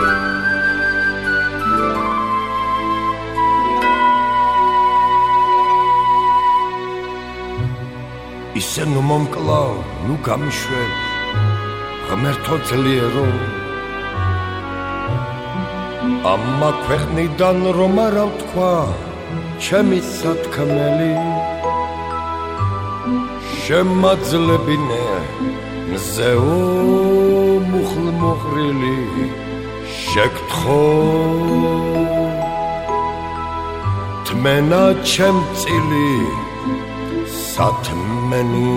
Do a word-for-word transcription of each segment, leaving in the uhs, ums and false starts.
ისე ნუ მომკლავ, ნუ გამიშვებ, ღმერთო ძლიერო. ამა ქვეყნიდან რომ არა ვთქვა, ჩემი სათქმელი, შემაძლებინე მზეო მუხლმოყრილი, შეკთხო თმენა ჩემ წილი სათმენი.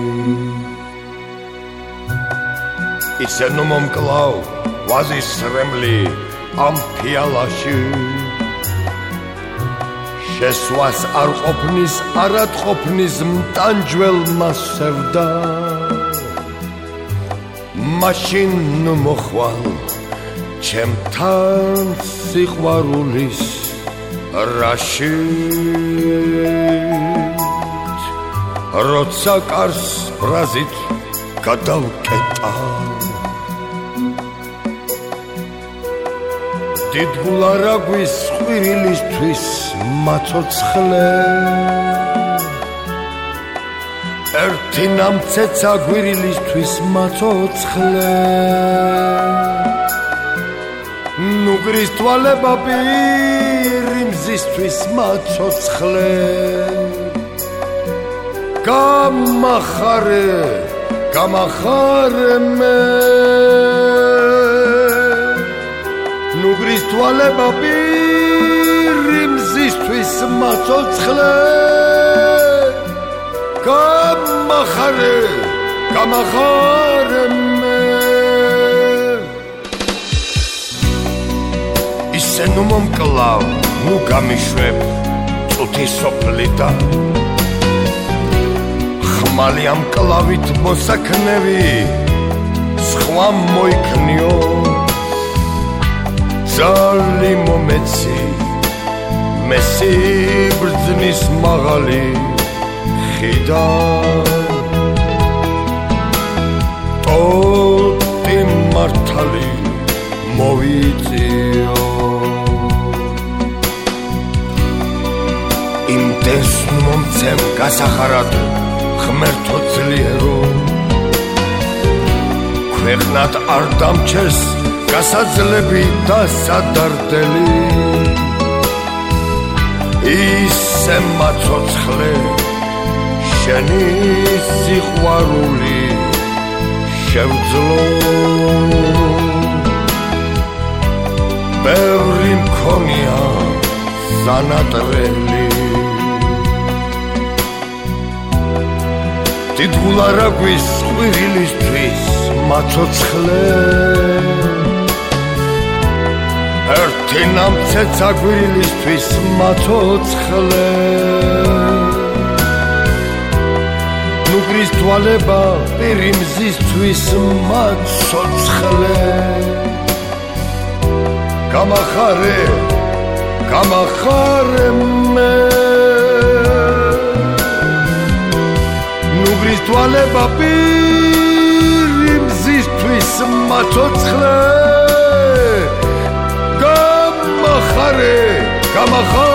ისე ნუ მომკლავ, ვაზის რემლი ამ ფიალაში, შესვას არ ყოფნის, არად ყოფნის მტანჯველ მასევდა. მაშინ ნუ მოხვალ ჩემთან სიყვარულის რაში, როცა კარს ბრაზით გადავკეტა. დიდგულა რა გვის ყვირილისთვის მაცოცხლე, ერთი ნამცეცა გვირილისთვის მაცოცხლე. ნუგრის თვალება პირი მზისთვის მაცოცხლე. გამახარე, გამახარე მე, ნუგრის თვალება პირი მზისთვის მაცოცხლე. გამახარე, გამახარე მე. ისე ნუ მომკლავ, ნუ გამიშვებ წუთი სოფლიდან, ხმალი ამ კლავით მოსაქნევი სხვა მოიქნიო. ძალი მომეცი მე სიბრძნის მაღალი ხიდან, ტოტი მართალი მოვიწიო. იმდენს ნუ მომცემ გასახარად ღმერთო ძლიერო, ქვეყნად არ დამჩეს გასაძლები და სადარდელი. ისე მაცოცხლე შენი სიყვარული შევძლო, ბევრი მქონია სანატრელი. დიდგულა რა გვის ყვირილისთვის მაცოცხლე, ერთი ნამცეცა გვირილისთვის მაცოცხლე. ნუგრის თვალება პირი მზისთვის მაცოცხლე. გამახარე, გამახარე მე, ნუგრის თვალება პირი მზისთვის მაცოცხლე. გამახარე, გამახარე